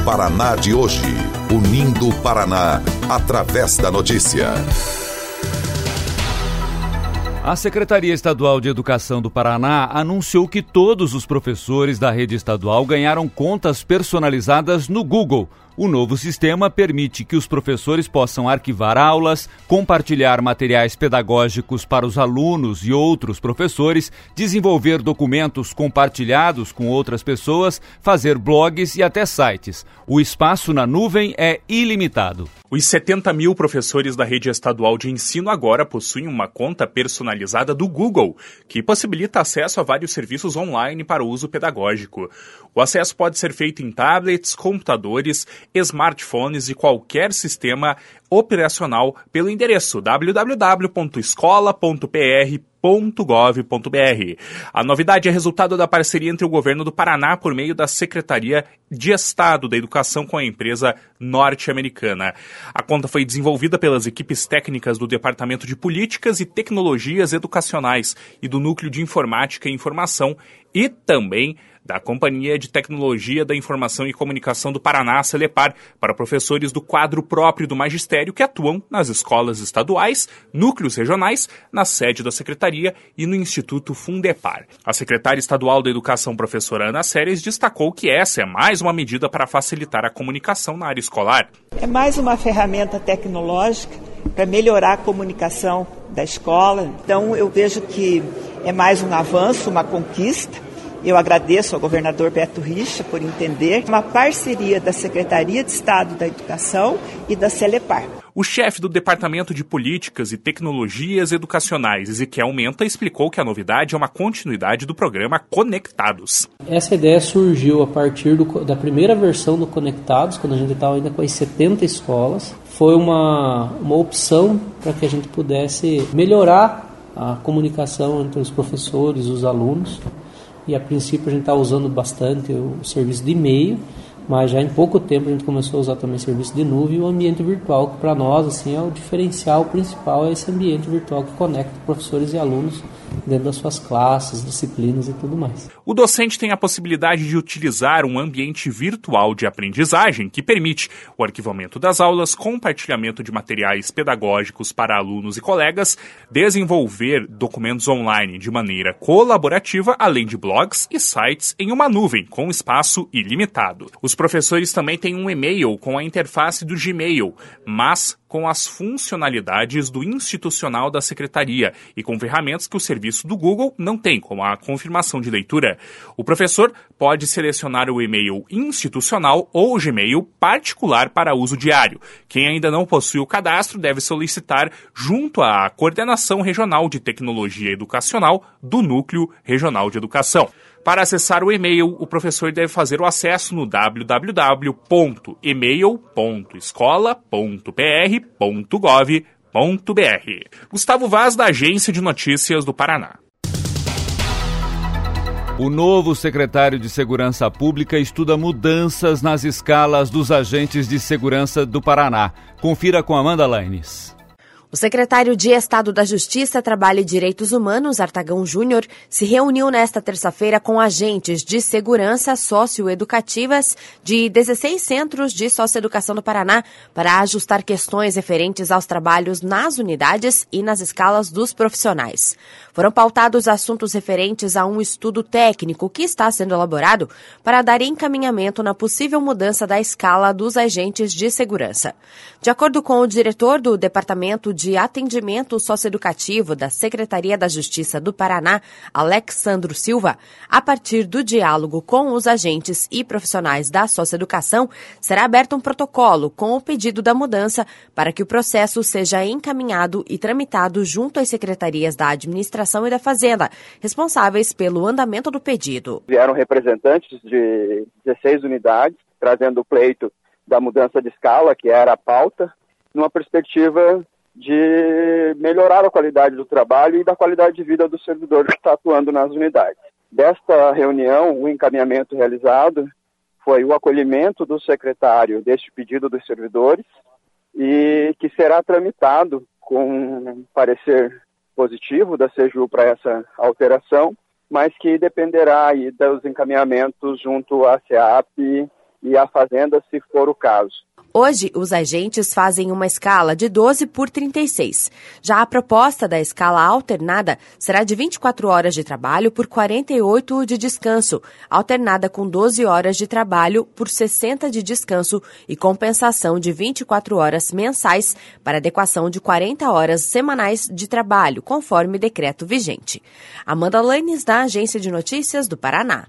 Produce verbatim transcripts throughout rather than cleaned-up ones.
Paraná de hoje. Unindo o Paraná, através da notícia. A Secretaria Estadual de Educação do Paraná anunciou que todos os professores da rede estadual ganharam contas personalizadas no Google. O novo sistema permite que os professores possam arquivar aulas, compartilhar materiais pedagógicos para os alunos e outros professores, desenvolver documentos compartilhados com outras pessoas, fazer blogs e até sites. O espaço na nuvem é ilimitado. Os setenta mil professores da rede estadual de ensino agora possuem uma conta personalizada do Google, que possibilita acesso a vários serviços online para o uso pedagógico. O acesso pode ser feito em tablets, computadores, smartphones e qualquer sistema operacional pelo endereço w w w ponto escola ponto p r ponto gov ponto b r. A novidade é resultado da parceria entre o governo do Paraná por meio da Secretaria de Estado da Educação com a empresa norte-americana. A conta foi desenvolvida pelas equipes técnicas do Departamento de Políticas e Tecnologias Educacionais e do Núcleo de Informática e Informação e também da Companhia de Tecnologia da Informação e Comunicação do Paraná, Celepar, para professores do quadro próprio do magistério que atuam nas escolas estaduais, núcleos regionais, na sede da Secretaria e no Instituto Fundepar. A secretária estadual da Educação, professora Ana Séries, destacou que essa é mais uma medida para facilitar a comunicação na área escolar. É mais uma ferramenta tecnológica para melhorar a comunicação da escola. Então, eu vejo que é mais um avanço, uma conquista. Eu agradeço ao governador Beto Richa por entender uma parceria da Secretaria de Estado da Educação e da Celepar. O chefe do Departamento de Políticas e Tecnologias Educacionais, Ezequiel Menta, explicou que a novidade é uma continuidade do programa Conectados. Essa ideia surgiu a partir do, da primeira versão do Conectados, quando a gente estava ainda com as setenta escolas. Foi uma, uma opção para que a gente pudesse melhorar a comunicação entre os professores e os alunos. E a princípio a gente está usando bastante o serviço de e-mail, mas já em pouco tempo a gente começou a usar também o serviço de nuvem e o ambiente virtual, que para nós assim, é o diferencial principal, é esse ambiente virtual que conecta professores e alunos dentro das suas classes, disciplinas e tudo mais. O docente tem a possibilidade de utilizar um ambiente virtual de aprendizagem que permite o arquivamento das aulas, compartilhamento de materiais pedagógicos para alunos e colegas, desenvolver documentos online de maneira colaborativa, além de blogs e sites em uma nuvem com espaço ilimitado. Os professores também têm um e-mail com a interface do Gmail, mas com as funcionalidades do institucional da Secretaria e com ferramentas que o serviço do Google não tem, como a confirmação de leitura. O professor pode selecionar o e-mail institucional ou o Gmail particular para uso diário. Quem ainda não possui o cadastro deve solicitar junto à Coordenação Regional de Tecnologia Educacional do Núcleo Regional de Educação. Para acessar o e-mail, o professor deve fazer o acesso no w w w ponto email ponto escola ponto p r ponto gov ponto b r. Gustavo Vaz, da Agência de Notícias do Paraná. O novo secretário de Segurança Pública estuda mudanças nas escalas dos agentes de segurança do Paraná. Confira com Amanda Laines. O secretário de Estado da Justiça, Trabalho e Direitos Humanos, Artagão Júnior, se reuniu nesta terça-feira com agentes de segurança socioeducativas de dezesseis centros de socioeducação do Paraná para ajustar questões referentes aos trabalhos nas unidades e nas escalas dos profissionais. Foram pautados assuntos referentes a um estudo técnico que está sendo elaborado para dar encaminhamento na possível mudança da escala dos agentes de segurança. De acordo com o diretor do Departamento de de Atendimento Socioeducativo da Secretaria da Justiça do Paraná, Alexandro Silva, a partir do diálogo com os agentes e profissionais da socioeducação, será aberto um protocolo com o pedido da mudança para que o processo seja encaminhado e tramitado junto às secretarias da Administração e da Fazenda, responsáveis pelo andamento do pedido. Vieram representantes de dezesseis unidades, trazendo o pleito da mudança de escala, que era a pauta, numa perspectiva de melhorar a qualidade do trabalho e da qualidade de vida do servidor que está atuando nas unidades. Desta reunião, o encaminhamento realizado foi o acolhimento do secretário deste pedido dos servidores e que será tramitado com parecer positivo da SEJU para essa alteração, mas que dependerá aí dos encaminhamentos junto à SEAP e a fazenda, se for o caso. Hoje, os agentes fazem uma escala de doze por trinta e seis. Já a proposta da escala alternada será de vinte e quatro horas de trabalho por quarenta e oito de descanso, alternada com doze horas de trabalho por sessenta de descanso e compensação de vinte e quatro horas mensais para adequação de quarenta horas semanais de trabalho, conforme decreto vigente. Amanda Lanes, da Agência de Notícias do Paraná.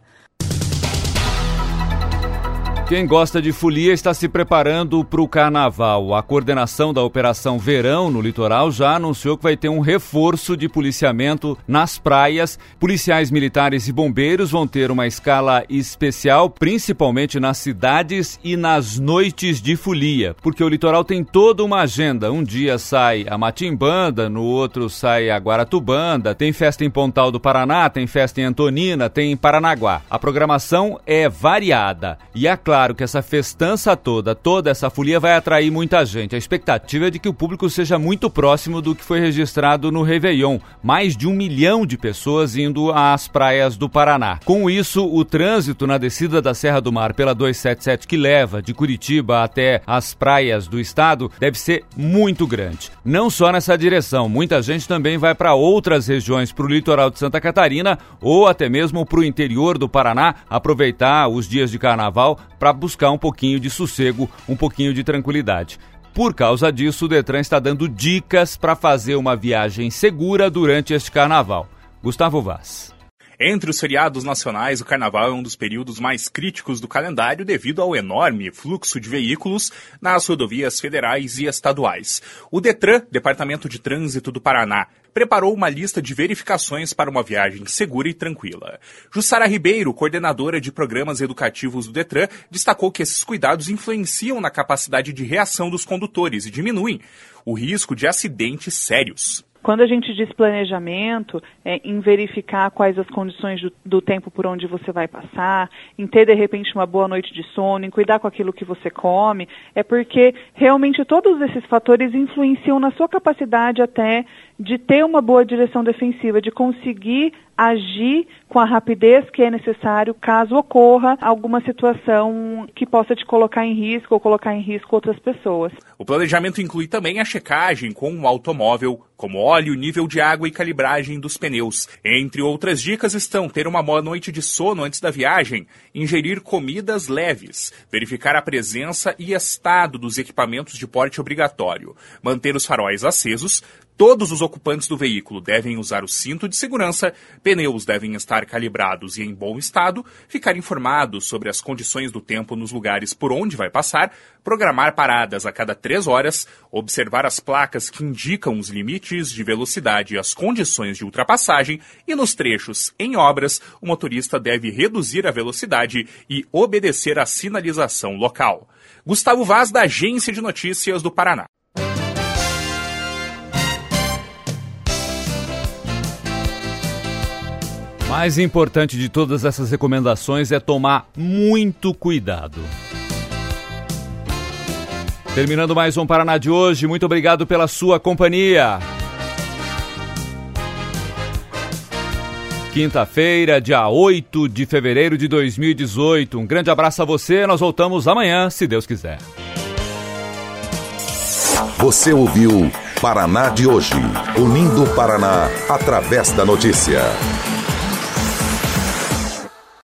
Quem gosta de folia está se preparando para o carnaval. A coordenação da Operação Verão no litoral já anunciou que vai ter um reforço de policiamento nas praias. Policiais militares e bombeiros vão ter uma escala especial, principalmente nas cidades e nas noites de folia, porque o litoral tem toda uma agenda. Um dia sai a Matimbanda, no outro sai a Guaratubanda, tem festa em Pontal do Paraná, tem festa em Antonina, tem em Paranaguá. A programação é variada e a Claro que essa festança toda, toda essa folia vai atrair muita gente. A expectativa é de que o público seja muito próximo do que foi registrado no Réveillon. Mais de um milhão de pessoas indo às praias do Paraná. Com isso, o trânsito na descida da Serra do Mar pela duzentos e setenta e sete, que leva de Curitiba até as praias do estado, deve ser muito grande. Não só nessa direção, muita gente também vai para outras regiões, para o litoral de Santa Catarina ou até mesmo para o interior do Paraná, aproveitar os dias de carnaval para buscar um pouquinho de sossego, um pouquinho de tranquilidade. Por causa disso, o Detran está dando dicas para fazer uma viagem segura durante este carnaval. Gustavo Vaz. Entre os feriados nacionais, o carnaval é um dos períodos mais críticos do calendário devido ao enorme fluxo de veículos nas rodovias federais e estaduais. O Detran, Departamento de Trânsito do Paraná, preparou uma lista de verificações para uma viagem segura e tranquila. Jussara Ribeiro, coordenadora de programas educativos do Detran, destacou que esses cuidados influenciam na capacidade de reação dos condutores e diminuem o risco de acidentes sérios. Quando a gente diz planejamento, é em verificar quais as condições do, do tempo por onde você vai passar, em ter, de repente, uma boa noite de sono, em cuidar com aquilo que você come, é porque realmente todos esses fatores influenciam na sua capacidade até de ter uma boa direção defensiva, de conseguir agir com a rapidez que é necessário caso ocorra alguma situação que possa te colocar em risco ou colocar em risco outras pessoas. O planejamento inclui também a checagem com o automóvel, como óleo, nível de água e calibragem dos pneus. Entre outras dicas estão ter uma boa noite de sono antes da viagem, ingerir comidas leves, verificar a presença e estado dos equipamentos de porte obrigatório, manter os faróis acesos. Todos os ocupantes do veículo devem usar o cinto de segurança, pneus devem estar calibrados e em bom estado, ficar informados sobre as condições do tempo nos lugares por onde vai passar, programar paradas a cada três horas, observar as placas que indicam os limites de velocidade e as condições de ultrapassagem e nos trechos em obras, o motorista deve reduzir a velocidade e obedecer à sinalização local. Gustavo Vaz, da Agência de Notícias do Paraná. Mais importante de todas essas recomendações é tomar muito cuidado. Terminando mais um Paraná de hoje, muito obrigado pela sua companhia. Quinta-feira, dia oito de fevereiro de dois mil e dezoito. Um grande abraço a você, nós voltamos amanhã, se Deus quiser. Você ouviu Paraná de hoje, unindo o Paraná através da notícia.